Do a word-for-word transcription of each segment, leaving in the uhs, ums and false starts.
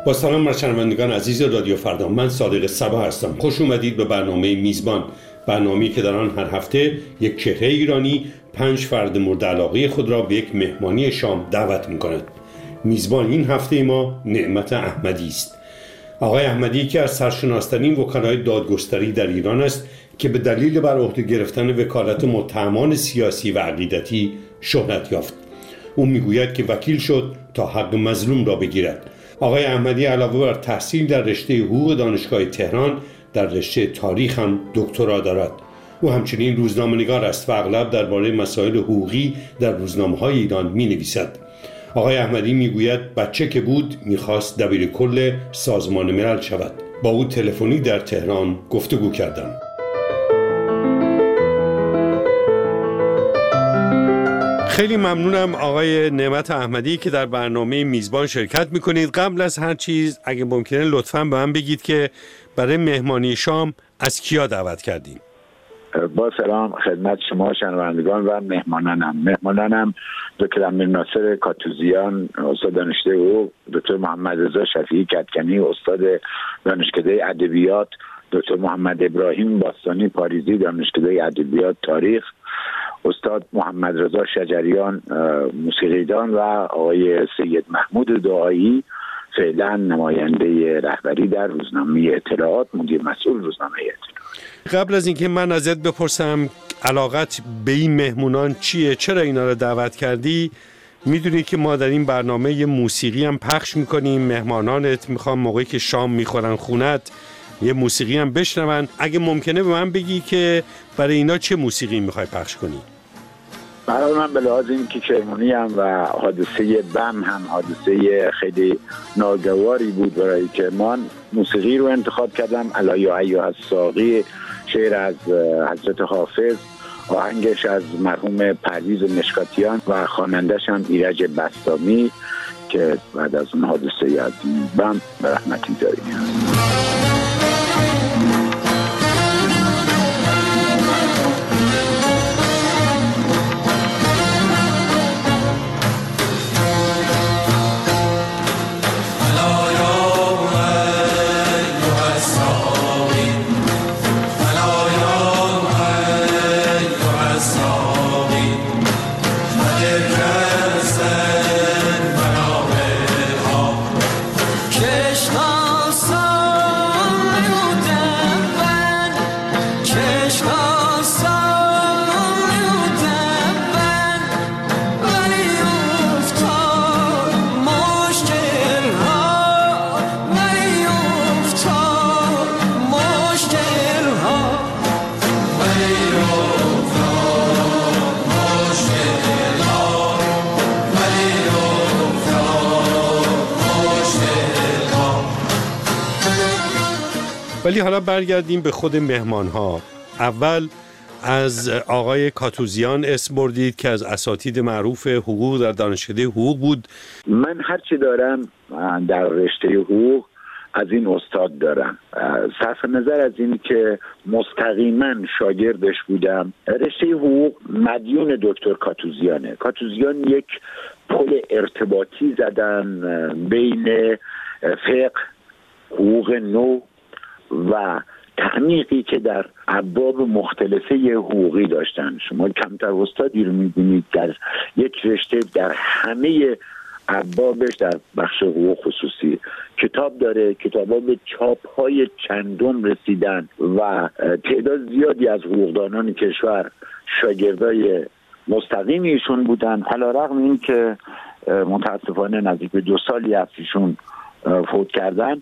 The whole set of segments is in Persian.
با سلام بر شنوندگان عزیز رادیو فردا، من صادق صبا هستم. خوش اومدید به برنامه میزبان، برنامه‌ای که در آن هر هفته یک چهره ایرانی پنج فرد مورد علاقه خود را به یک مهمانی شام دعوت می‌کند. میزبان این هفته ما نعمت احمدی است. آقای احمدی که از سرشناسترین وکلای دادگستری در ایران است که به دلیل بر عهده گرفتن وکالت متهمان سیاسی و عقیدتی شهرت یافت. او میگوید که وکیل شد تا حق مظلوم را بگیرد. آقای احمدی علاوه بر تحصیل در رشته حقوق دانشگاه تهران، در رشته تاریخ هم دکترا دارد. او همچنین روزنامه‌نگار است و اغلب درباره مسائل حقوقی در روزنامه‌های ایران می‌نویسد. آقای احمدی میگوید بچه که بود میخواست دبیر کل سازمان ملل شود. با او تلفنی در تهران گفتگو کردم. خیلی ممنونم آقای نعمت احمدی که در برنامه میزبان شرکت میکنید. قبل از هر چیز اگه ممکنه لطفاً به من بگید که برای مهمانی شام از کیا دعوت کردین؟ با سلام خدمت شما شنوندگان و مهمانانم. مهمانانم دکتر امیرناصر کاتوزیان استاد دانشکده حقوق، دکتر محمد رضا شفیعی کدکنی استاد دانشکده ادبیات، دکتر محمد ابراهیم باستانی پاریزی دانشکده ادبیات تاریخ، استاد محمد رضا شجریان موسیقیدان و آقای سید محمود دعایی فعلا نماینده رهبری در روزنامه اطلاعات، مدیر مسئول روزنامه اطلاعات. قبل از اینکه من ازت بپرسم علاقت به این مهمونان چیه، چرا اینا رو دعوت کردی، میدونی که ما در این برنامه یه موسیقی هم پخش میکنیم. مهمانانت میخوام موقعی که شام میخورن خونت یه موسیقی هم بشنون. اگه ممکنه به من بگی که برای اینا چه موسیقی میخوای پخش کنی؟ برای من به لحاظ این که کرمانی هم و حادثه بم هم حادثه خیلی ناگواری بود برای کرمان، موسیقی رو انتخاب کردم. الا یا ایها الساقی، شعر از حضرت حافظ، آهنگش از مرحوم پرویز مشکاتیان و خوانندش هم ایرج بسطامی که بعد از اون حادثه از بم به رحمتی داریم. ولی حالا برگردیم به خود مهمان ها. اول از آقای کاتوزیان اسم بردید که از اساتید معروف حقوق در دانشکده حقوق بود. من هرچی دارم در رشته حقوق از این استاد دارم. صرف نظر از این که مستقیما شاگردش بودم، رشته حقوق مدیون دکتر کاتوزیانه. کاتوزیان یک پل ارتباطی زدن بین فقه، حقوق نو و تحقیقی که در ابواب مختلفه حقوقی داشتن. شما کمتر استادی رو می‌بینید در یک رشته در همه ابوابش در بخش حقوق خصوصی کتاب داره. کتابا به چاپ‌های چندم رسیدن و تعداد زیادی از حقوقدانان کشور شاگردای مستقیم ایشون بودن، علی‌رغم این که متاسفانه نزدیک به دو سالی از ایشون فوت کردن.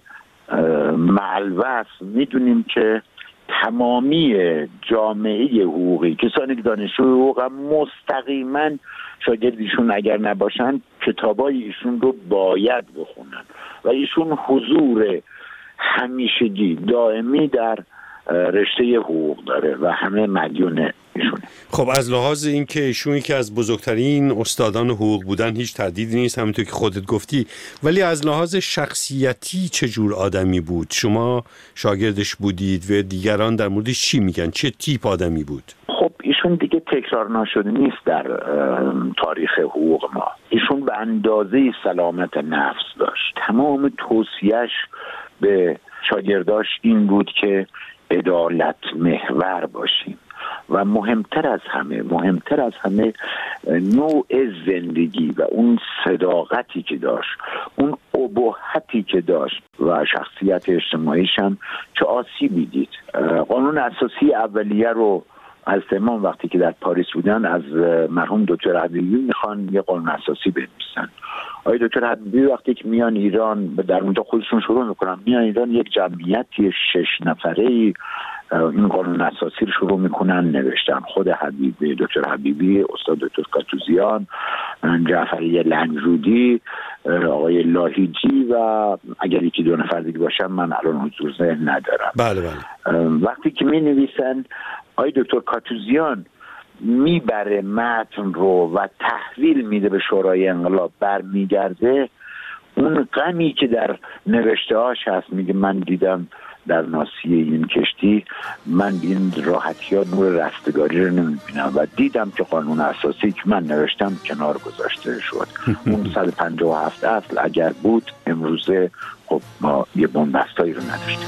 معلوس میدونیم که تمامی جامعه حقوقی، کسانی که دانشجوی حقوق هم مستقیما شاگردیشون اگر نباشن کتابای ایشون رو باید بخونن و ایشون حضور همیشگی دائمی در رشته حقوق داره و همه مدیون ایشونه. خب از لحاظ این که ایشون که از بزرگترین استادان حقوق بودن هیچ تردیدی نیست، همونطور که خودت گفتی، ولی از لحاظ شخصیتی چه جور آدمی بود؟ شما شاگردش بودید و دیگران در موردش چی میگن؟ چه تیپ آدمی بود؟ خب ایشون ایشون دیگه تکرار نشده نیست در تاریخ حقوق ما. ایشون به اندازه سلامت نفس داشت. تمام توصیهش به شاگرداش این بود که عدالت محور باشیم و مهمتر از همه مهمتر از همه نوع زندگی و اون صداقتی که داشت، اون ابهتی که داشت و شخصیت اجتماعیش هم چه آسیبی دید. قانون اساسی اولیه رو از امام وقتی که در پاریس بودن از مرحوم دکتر حبیبی میخوان یه قانون اساسی بنویسن. آقای دکتر حبیبی وقتی که میان ایران در اونجا خودشون شروع میکنن، میان ایران یک جمعیتی شش نفره‌ای این قانون اساسی رو شروع میکنن نوشتن. خود حبیبی، دکتر حبیبی، استاد دکتر کاتوزیان، جعفری لنگرودی، آقای لاهیجی و اگر یکی دو نفر دیگه باشن من الان حضور ذهن ندارم. بله بله. وقتی که می نویسن آقای دکتر کاتوزیان میبره متن رو و تحویل میده به شورای انقلاب، برمیگرده اون غمی که در نوشته هاش هست، میگه من دیدم در ناصیه این کشتی من این راحتی ها نور رستگاری رو نمیبینم و دیدم که قانون اساسی که من نوشتم کنار گذاشته شد. اون صد و پنجاه و هفت اصل اگر بود امروزه خب ما یه بنبستایی رو نداشتیم.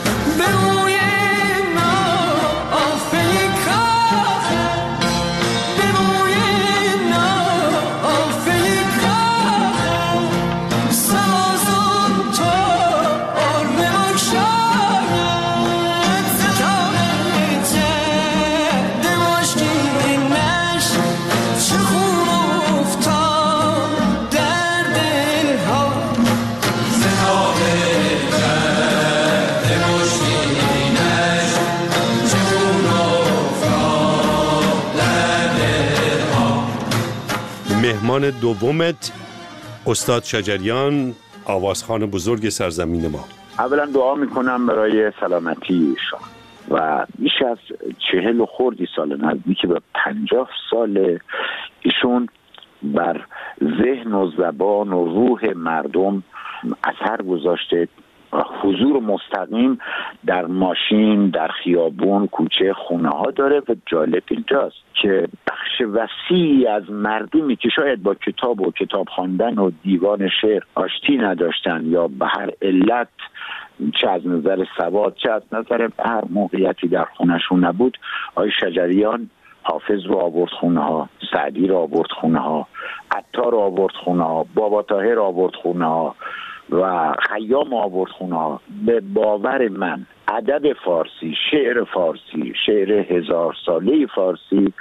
مهمان دومت استاد شجریان، آوازخوان بزرگ سرزمین ما. اولا دعا میکنم برای سلامتی ایشان و بیش از چهل و خوردی سال، نزدیک به پنجاه سال ایشون بر ذهن و زبان و روح مردم اثر گذاشته. حضور مستقیم در ماشین، در خیابون، کوچه، خونه ها داره و جالب اینجاست که بخش وسیعی از مردمی که شاید با کتاب و کتاب خواندن و دیوان شعر آشتی نداشتن یا به هر علت چه از نظر سواد چه از نظر هر موقعیتی در خونشون نبود، آقای شجریان حافظ رو آورد خونه ها، سعدی رو آورد خونه ها، عطار رو آورد خونه ها، بابا طاهر رو آورد خونه ها و خیام آورد خونه ها. به باور من ادب فارسی، شعر فارسی، شعر هزار ساله فارسی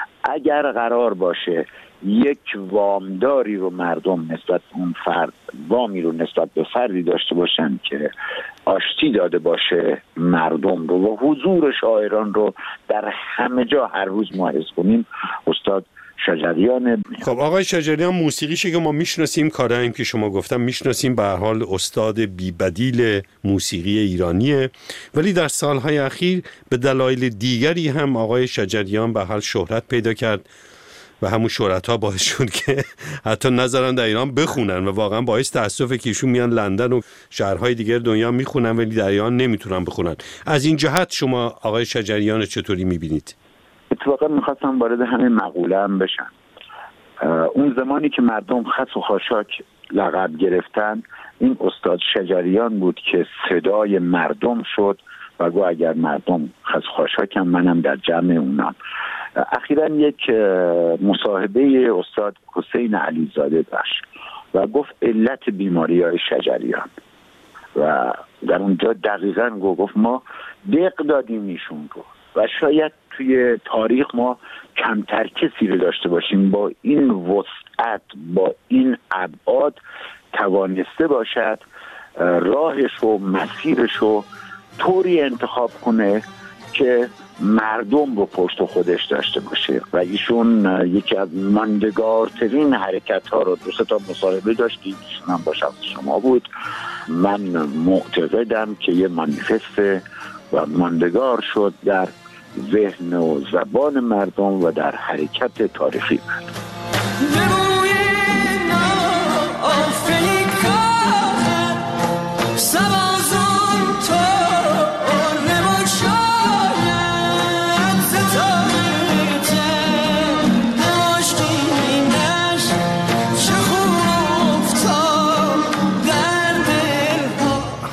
اگر قرار باشه یک وامداری رو مردم نسبت اون فرد، وامی رو نسبت به فردی داشته باشن که آشتی داده باشه مردم رو و حضور شاعران رو در همه جا هر روز ما حس کنیم، استاد شجریان. خب آقای شجریان موسیقیشی که ما میشناسیم، کارهایی که شما گفتم میشناسیم، به هر حال استاد بی‌بدیل موسیقی ایرانیه، ولی در سالهای اخیر به دلایل دیگری هم آقای شجریان به حال شهرت پیدا کرد و همون شهرت‌ها باعث شد که حتی نذارن در ایران بخونن و واقعا باعث تأسفه که ایشون میان لندن و شهرهای دیگر دنیا میخونن ولی در ایران نمیتونن بخونن. از این جهت شما آقای شجریان چطوری میبینید؟ اتفاقا میخواستم وارد همین مقوله هم بشن. اون زمانی که مردم خس و خاشاک لقب گرفتن، این استاد شجریان بود که صدای مردم شد و گو اگر مردم خس و خاشاک هم منم در جمع اونم. اخیراً یک مصاحبه استاد حسین علیزاده داشت و گفت علت بیماری های شجریان و در اونجا دقیقاً گفت ما دق دادیم ایشون رو و شاید توی تاریخ ما کمتر کسی رو داشته باشیم با این وسعت، با این ابعاد توانسته باشد راهش و مسیرش رو طوری انتخاب کنه که مردم رو پشت خودش داشته باشه و ایشون یکی از ماندگارترین حرکت ها رو، دو سه تا مصاحبه داشتیم، ایشون هم با شخص شما بود. من معتقدم که یه مانیفست و ماندگار شد در ذهن و زبان مردم و در حرکت تاریخی مردم.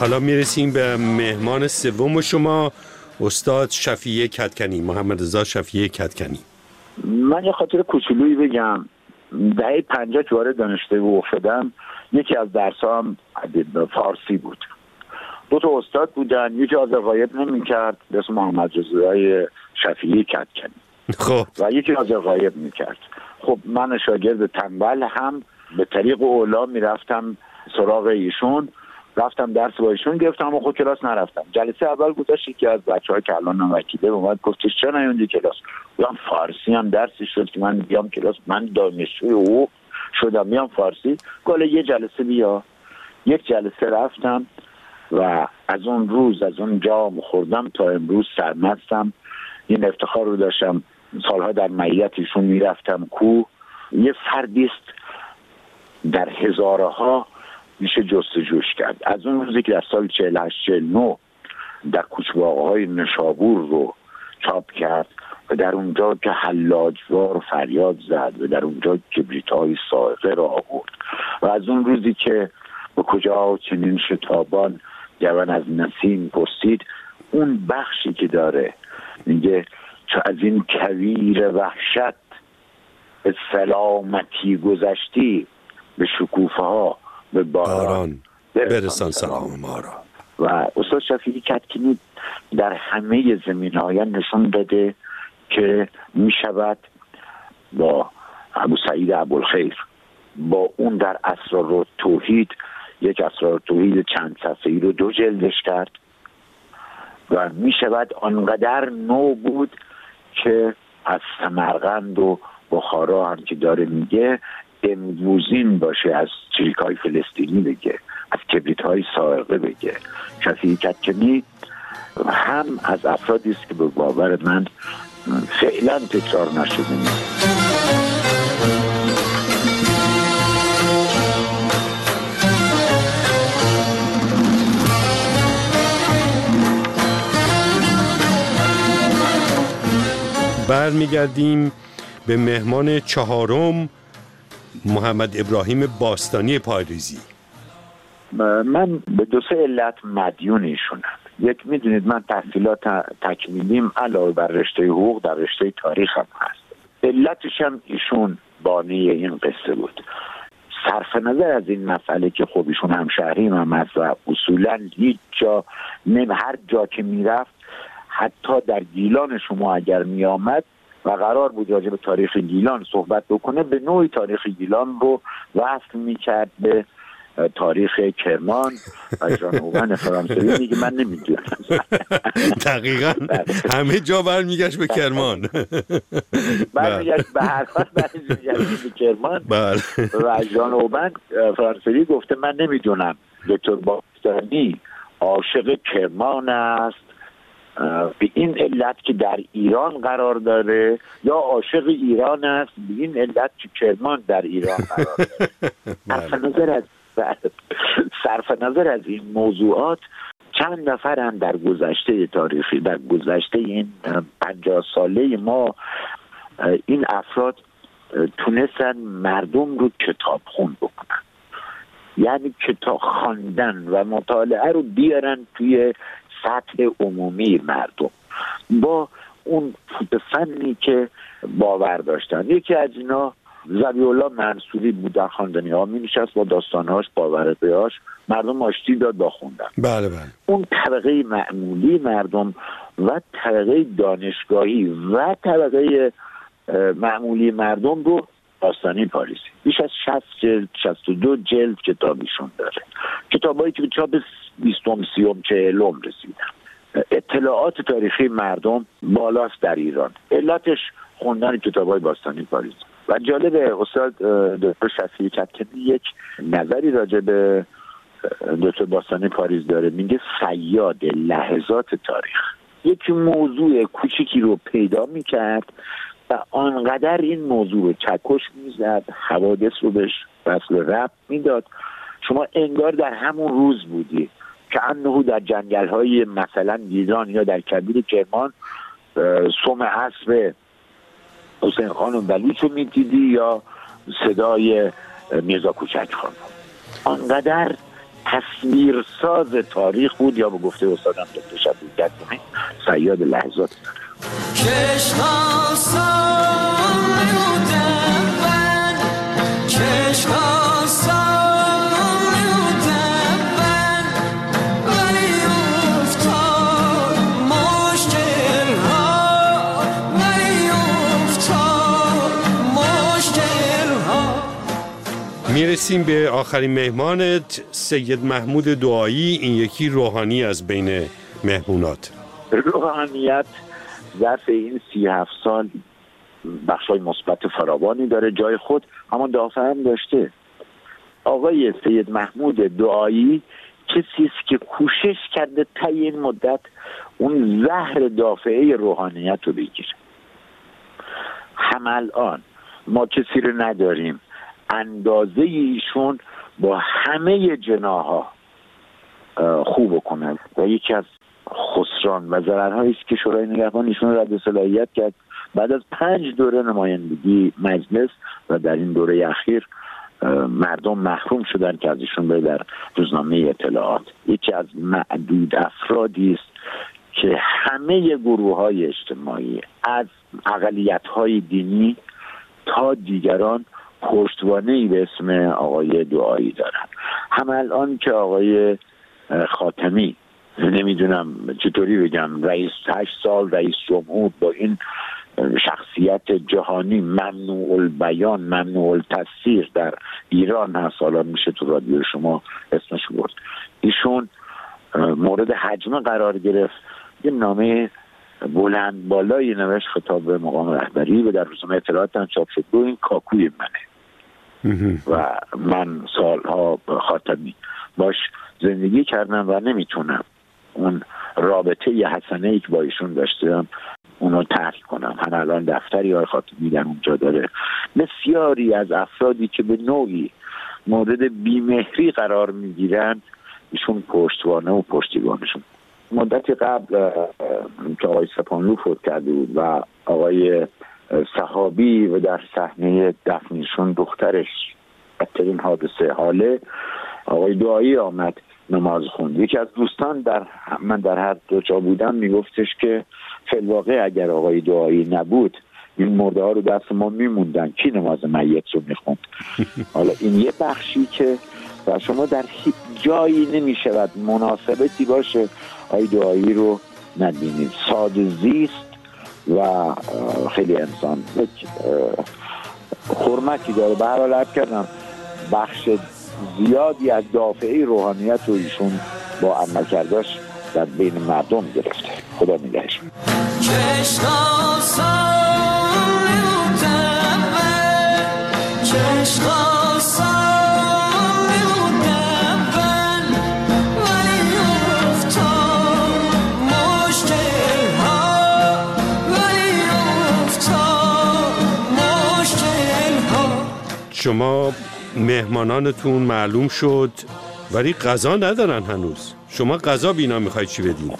حالا میرسیم به مهمان سوم شما، استاد شفیع کدکنی، محمد رضا شفیع کدکنی. من یه خاطر کوچولویی بگم. دهه پنجاه که وارد دانشگاه حقوق شدم، یکی از درسام فارسی بود. دو تا استاد بودن، یکی از غایب نمی‌کرد به اسم محمد رضا شفیع کدکنی، خب و یکی از غایب می‌کرد. خب من شاگرد تنبل هم به طریق اولا میرفتم سراغ ایشون، رفتم درس با ایشون گرفتم اما خود کلاس نرفتم. جلسه اول گذاشت یکی از بچه‌ها که الان وکیله اومد گفتش چرا نیومدی کلاس؟ گفتم فارسی هم درسی شد که من بیام کلاس، من دانشجوی حقوق شدم میام فارسی. گفت یه جلسه بیا. یک جلسه رفتم و از اون روز از اون جام خوردم تا امروز سرمستم. این افتخار رو داشتم سالها در معیت ایشون میرفتم کو. یه فردی است در هزارها میشه جستجوش کرد. از اون روزی که در سال چهل و هشت چهل و نه در کوچه‌های نشابور رو چاپ کرد و در اونجا که حلاجوار فریاد زد و در اونجا کبریت‌های صاعقه را آورد و از اون روزی که به کجا چنین شتابان جوان از نسیم پرسید، اون بخشی که داره میگه چو از این کویر وحشت به سلامتی گذشتی، به شکوفه ها به باران برسان سلام ما را. و استاد شفیع کدکنی در همه زمینه‌ها نشون داده که می شود با ابو سعید ابوالخیر، با اون در اسرار توحید، یک اسرار توحید چند صفحه‌ای رو دو جلدش کرد و می شود آنقدر نو بود که از سمرقند و بخارا هم که داره میگه امروزین باشه، از چریک‌های فلسطینی بگه، از کبریت‌های صاعقه بگه. شفیع کدکنی هم از افرادی است که به باور من فعلا تکرار نشده نیست. برمیگردیم به مهمان چهارم، محمد ابراهیم باستانی پایریزی. من به دو سه علت مدیون ایشونم. یک، میدونید من تحصیلات تکمیلیم علاوه بر رشته حقوق در رشته تاریخ هم هست. علتش هم ایشون بانی این قصه بود. صرف نظر از این مسئله که خب ایشون همشهریم هم هست و اصولا هیچ جا نم هر جا که میرفت، حتی در گیلان شما اگر میآمد و قرار بود راجع به تاریخ گیلان صحبت بکنه، به نوعی تاریخ گیلان رو وصل میکرد به تاریخ کرمان و جانوبن فرانسوی. میگه من نمیدونم. دقیقاً همه جا برمیگشت به کرمان، برمیگشت به هر حال برمیگشت به کرمان و جانوبن فرانسوی گفته من نمیدونم دکتر باستانی عاشق کرمان است به این علت که در ایران قرار داره یا عاشق ایران است به این علت که کرمان در ایران قرار داره. صرف نظر از صرف نظر از این موضوعات چند نفرن در گذشته تاریخی، در گذشته این پنجاه ساله ما، این افراد تونستن مردم رو کتاب خون بکنن، یعنی کتاب خواندن و مطالعه رو بیارن توی سطح عمومی مردم با اون فنی که باور داشتن. یکی از اینا ذبیح الله منصوری بود، در خواندنی ها می نشست با داستانهاش باورهاش مردم آشتی داد با خوندن. بله بله. اون طبقه معمولی مردم و طبقه دانشگاهی و طبقه معمولی مردم رو باستانی پاریزی بیش از شصت جلد شصت و دو جلد کتابیشون داره، کتابایی که به چاپ بیستم سیوم چهلم رسیدن. اطلاعات تاریخی مردم بالاست در ایران. علتش خوندن کتابای باستانی پاریزی. و جالب استاد دکتر شفیع کدکنی یک نظری راجع به دکتر باستانی پاریز داره، میگه صیاد لحظات تاریخ. یک موضوع کوچیکی رو پیدا میکرد و آنقدر این موضوع رو چکش میزد، حوادث رو بهش وصل ربط میداد، شما انگار در همون روز بودی که انه در جنگل های مثلا گیلان یا در کبیر کرمان سم اسب حسین خان و بلوچ رو میدیدی یا صدای میرزا کوچک خان. آنقدر تصویرساز تاریخ بود، یا به گفته استادم دکتر شفیع کدومی صیاد لحظات. میرسیم به آخرین مهمانت، سید محمود دعایی. این یکی روحانی از بین مهمونات. روحانیت ظرف این سی هفت سال بخشای مثبت فراوانی داره، جای خود اما دافع هم داشته. آقای سید محمود دعایی کسی است که کوشش کرده تا این مدت اون زهر دافعه روحانیت رو بگیره. هم الان ما کسی رو نداریم اندازه ایشون با همه جناها خوب کنند و یکی از خسران و ضررهایی است که شورای نگهبان ایشون رد صلاحیت کرد بعد از پنج دوره نمایندگی مجلس و در این دوره اخیر مردم محروم شدن که از ایشون به در روزنامه اطلاعات. یکی از معدود افرادی است که همه گروه‌های اجتماعی از اقلیت‌های دینی تا دیگران پشتوانه‌ای به اسم آقای دعایی دارن. هم الان که آقای خاتمی، نمیدونم چطوری بگم، رئیس هشت سال رئیس جمهور با این شخصیت جهانی ممنوع البیان ممنوع التفسیر در ایران هست، حالا میشه تو رادیو شما اسمش برد، ایشون مورد هجمه قرار گرفت، یه نامه بلند بالایی نوشت خطاب به مقام رهبری و در روزنامه اطلاعات هم چاپ شد. این کاکوی منه و من سالها خاتمی باش زندگی کردم و نمیتونم اون رابطه ی حسنه‌ای که با ایشون داشتم اونو ترک کنم. هم الان دفتری های خاتمی در اونجا داره. بسیاری از افرادی که به نوعی مورد بیمهری قرار میگیرند ایشون پشتوانه و پشتیبانشون. مدتی قبل که آقای سپانلو فوت کرده بود و آقای صحابی و در صحنه دفنشون دخترش بدترین حادثه حاله، آقای دعایی آمد نماز خوند. یکی از دوستان در من در هر دو جا بودم میگفتش که فی الواقع اگر آقای دعایی نبود این مرده ها رو دست ما میموندن، کی نماز میت رو میخوند؟ حالا این یه بخشی که و شما در هیچ جایی نمیشود مناسبتی باشه آقای دعایی رو نبینید. ساده زیست و خیلی انسان یک حرمتی داره. به هر حال عرض کردم بخش زیادی از دافعه روحانیت رو ایشون با عمل کرداش در بین مردم گرفته. خدا نگهش. شما مهمانانتون معلوم شد ولی غذا ندارن هنوز. شما غذا بینا میخواید چی بدین؟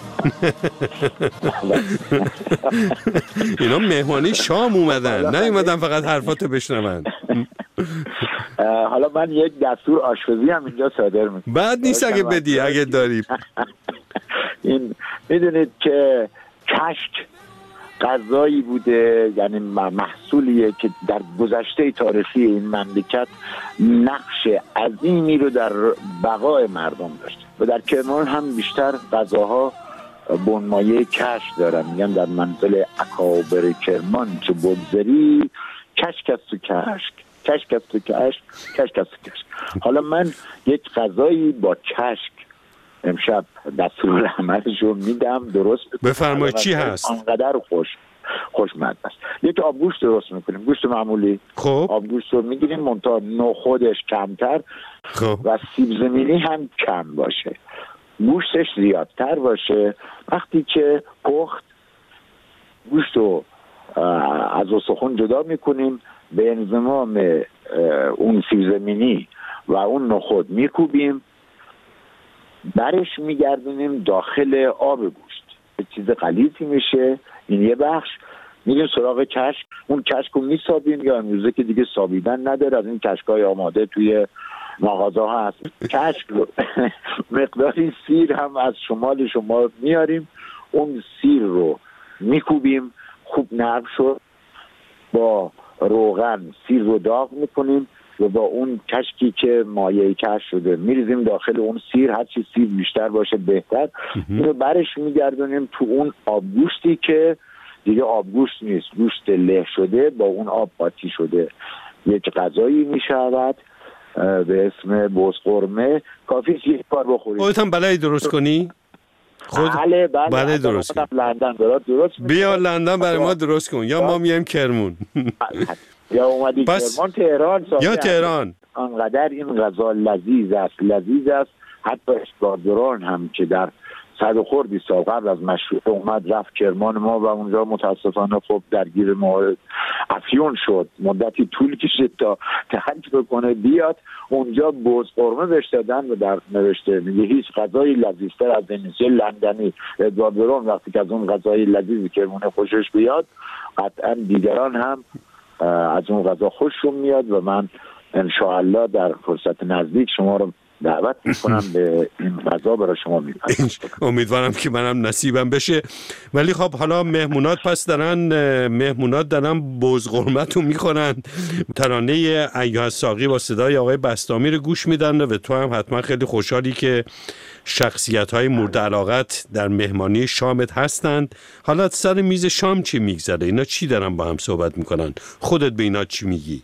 اینا مهمانی شام اومدن، نیومدن فقط حرفاتو بشنون. حالا من یک دستور آشپزی هم اینجا صادر میکنم. بعد نیست اگه بدی اگه داریم. این میدونید که کشک غذایی بوده، یعنی محصولیه که در گذشته تاریخی این مملکت نقش عظیمی رو در بقای مردم داشته و در کرمان هم بیشتر غذاها بنمایه کشک دارن. میگن در منزل اکابر کرمان چه بگذری کشک است تو کشک، کشک است تو کشک، کشک است تو کشک. حالا من یک غذایی با کشک امشب دستورالعملش رو میدم، درست بفرمایید. چی هست؟ آنقدر خوش خوشمزه است. یک آبگوشت درست میکنیم، گوشت معمولی. خب آبگوشت رو میگیریم منتها نخودش کمتر خب. و سیب زمینی هم کم باشه، گوشتش زیادتر باشه. وقتی که پخت گوشت رو از استخوان جدا میکنیم، به انضمام اون سیب زمینی و اون نخود میکوبیم، برش میگردونیم داخل آب گوشت، یه چیز غلیظی میشه. این یه بخش. میریم سراغ کشک، اون کشک رو میسابیم، یا امروزه که دیگه سابیدن نداره، از این کشکای آماده توی مغازه ها هست. کشک رو مقداری سیر هم از شمال شما میاریم، اون سیر رو میکوبیم، خوب نرم شد، با روغن سیر رو داغ میکنیم و با اون کشکی که مایع کشک شده میریزیم داخل اون سیر. هر چی سیر بیشتر باشه بهتر. اینو برش میگردونیم تو اون آبگوشتی که دیگه آبگوشت نیست، گوشت له شده با اون آب قاطی شده. یک غذایی میشود به اسم بزقرمه. کافی یک بار بخورید. خودت هم بلدی درست کنی؟ خود بله بله, بله درست کن. لندن درست درست بیا لندن برای ما درست کن یا ما میایم کرمون. یا اومدی کرمان، تهران یا تهران. انقدر این غذا لذیذ است لذیذ است حتی اشکاردران هم که در صد و خردی سال قبل از مشروطه اومد رفت کرمان ما و اونجا متاسفانه خب درگیر ما افیون شد، مدتی طول کشید تا ترک بکنه بیاد. اونجا بزقرمه بهش دادن و در نوشته میگه هیچ غذایی لذیذتر از این لندنی. ادوارد برون وقتی که از اون غذای لذیذی کرمونه خوشش بیاد قطعا دیگران هم از اون غذا خوششون میاد و من انشاءالله در فرصت نزدیک شما رو دعوت میکنم به این غذا برای شما میپرم. امیدوارم که منم نصیبم بشه. ولی خب حالا مهمونات پس دارن مهمونات دارن بزقرمتو میخورن، ترانه ایها الساقی با صدای آقای بسطامی رو گوش میدن و تو هم حتما خیلی خوشحالی که شخصیت‌های مورد علاقت در مهمانی شامت هستند. حالا سر میز شام چی میگذره؟ اینا چی دارن با هم صحبت میکنن؟ خودت به اینا چی میگی؟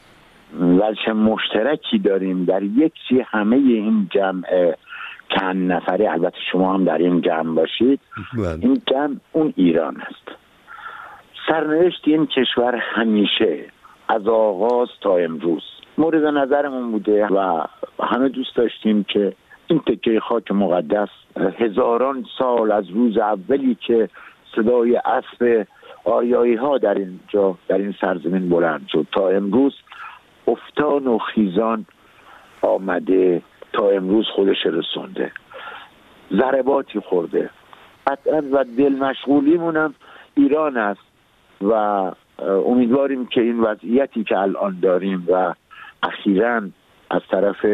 وجه مشترکی داریم در یک چی همه این جمع چند نفره، البته شما هم در این جمع باشید. بله. این جمع اون ایران است. سرنوشت این کشور همیشه از آغاز تا امروز مورد نظرمون بوده و همه دوست داشتیم که این تکه خاک مقدس هزاران سال از روز اولی که صدای اسب آریایی ها در اینجا در این سرزمین بلند شد تا امروز افتان و خیزان آمده، تا امروز خودش رسونده، ضرباتی خورده قطعا و دل مشغولیمونم ایران است و امیدواریم که این وضعیتی که الان داریم و اخیراً از طرف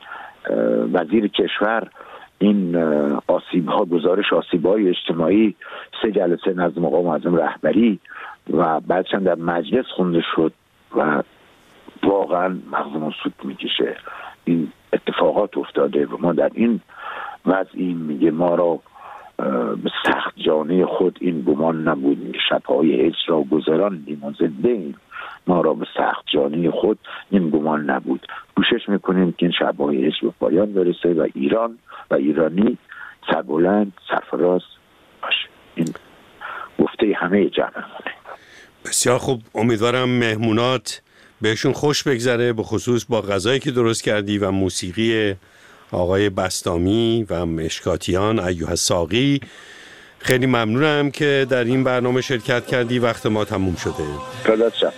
وزیر کشور این آسیب ها گزارش آسیب های اجتماعی سه جلسه نزد مقام معظم رهبری و بعدش در مجلس خونده شد و واقعا مغزمون سود میکشه. این اتفاقات افتاده و ما در این وضعی میگه ما را به سخت جانه خود این گمان نبود که شبهای هجر را گذراندیم و زنده ایم. ما را به سخت جانه خود این گمان نبود. کوشش میکنیم که این شبهای هجر به پایان برسه و ایران و ایرانی سربلند سرفراز باشه. این گفته همه جمعمونه. بسیار خوب. امیدوارم مهمونات بهشون خوش بگذره، به خصوص با غذایی که درست کردی و موسیقی آقای بسطامی و مشکاتیان ایها الساقی. خیلی ممنونم که در این برنامه شرکت کردی. وقت ما تموم شده. فدات شم.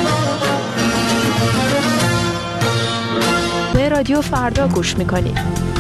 رادیو فردا گوش میکنید.